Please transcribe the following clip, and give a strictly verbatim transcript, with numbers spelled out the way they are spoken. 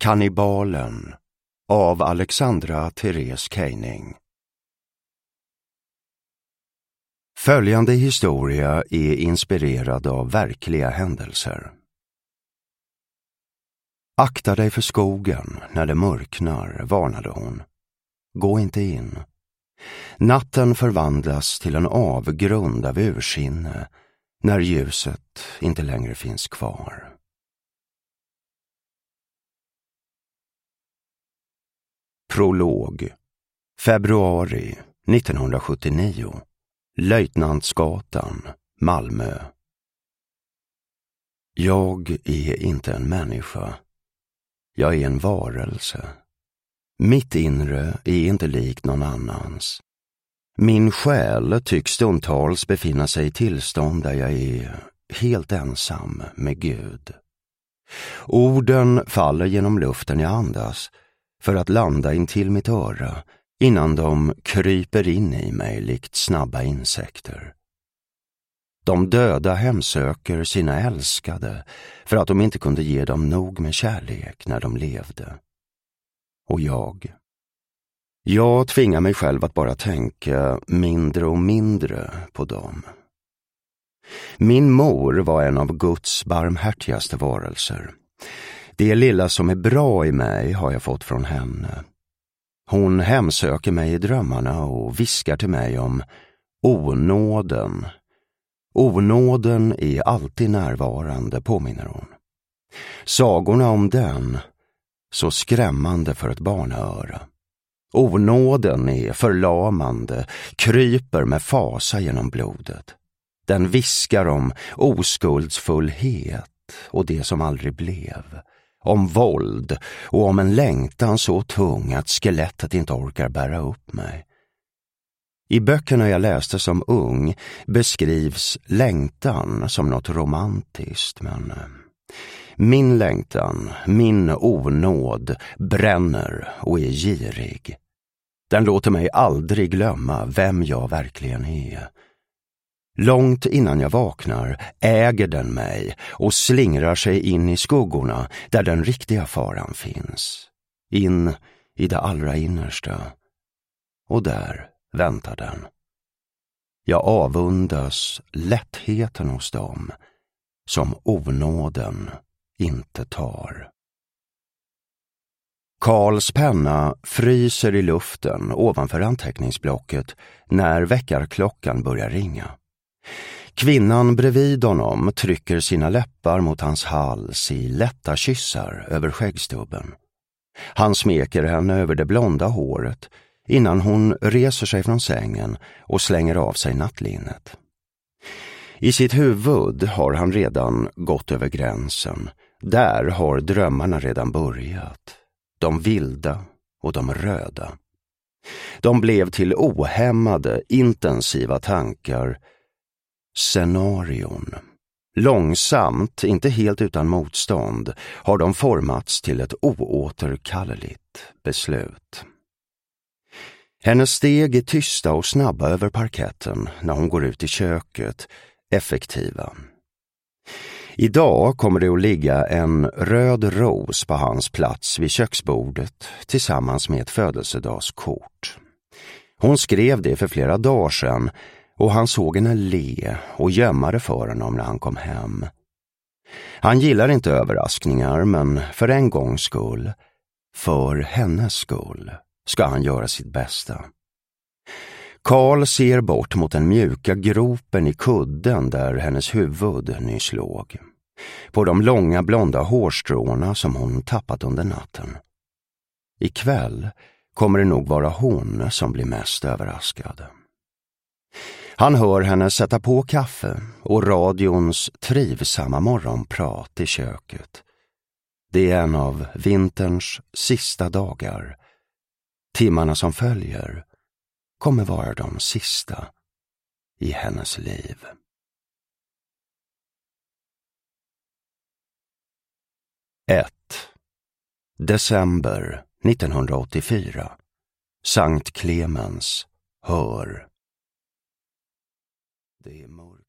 Kannibalen av Alexandra Therese Keining. Följande historia är inspirerad av verkliga händelser. Akta dig för skogen när det mörknar, varnade hon. Gå inte in. Natten förvandlas till en avgrund av ursinne när ljuset inte längre finns kvar. Prolog. Februari nittonhundrasjuttionio. Löjtnantsgatan, Malmö. Jag är inte en människa. Jag är en varelse. Mitt inre är inte likt någon annans. Min själ tycks stundtals befinna sig i tillstånd där jag är helt ensam med Gud. Orden faller genom luften jag andas för att landa in till mitt öra innan de kryper in i mig likt snabba insekter. De döda hemsöker sina älskade för att de inte kunde ge dem nog med kärlek när de levde. Och jag? Jag tvingar mig själv att bara tänka mindre och mindre på dem. Min mor var en av Guds barmhärtigaste varelser. Det lilla som är bra i mig har jag fått från henne. Hon hemsöker mig i drömmarna och viskar till mig om onåden. Onåden är alltid närvarande, påminner hon. Sagorna om den, så skrämmande för ett barnaöra. Onåden är förlamande, kryper med fasa genom blodet. Den viskar om oskuldsfullhet och det som aldrig blev. Om våld och om en längtan så tung att skelettet inte orkar bära upp mig. I böckerna jag läste som ung beskrivs längtan som något romantiskt, men min längtan, min onåd, bränner och är girig. Den låter mig aldrig glömma vem jag verkligen är. Långt innan jag vaknar äger den mig och slingrar sig in i skuggorna där den riktiga faran finns. In i det allra innersta. Och där väntar den. Jag avundas lättheten hos dem som onåden inte tar. Karls penna fryser i luften ovanför anteckningsblocket när väckarklockan börjar ringa. Kvinnan bredvid honom trycker sina läppar mot hans hals i lätta kyssar över skäggstubben. Han smeker henne över det blonda håret innan hon reser sig från sängen och slänger av sig nattlinnet. I sitt huvud har han redan gått över gränsen. Där har drömmarna redan börjat. De vilda och de röda. De blev till ohämmade, intensiva tankar. Scenarion. Långsamt, inte helt utan motstånd, har de formats till ett oåterkalleligt beslut. Hennes steg är tysta och snabba över parketten när hon går ut i köket, effektiva. Idag kommer det att ligga en röd ros på hans plats vid köksbordet tillsammans med ett födelsedagskort. Hon skrev det för flera dagar sedan och han såg henne le och gömma det för honom när han kom hem. Han gillar inte överraskningar, men för en gångs skull, för hennes skull, ska han göra sitt bästa. Karl ser bort mot den mjuka gropen i kudden där hennes huvud nyss låg. På de långa blonda hårstråna som hon tappat under natten. Ikväll kommer det nog vara hon som blir mest överraskad. Han hör henne sätta på kaffe och radions trivsamma morgonprat i köket. Det är en av vinterns sista dagar. Timmarna som följer kommer vara de sista i hennes liv. ett. December nittonhundraåttiofyra. Sankt Clemens, hör. Det är mörkt.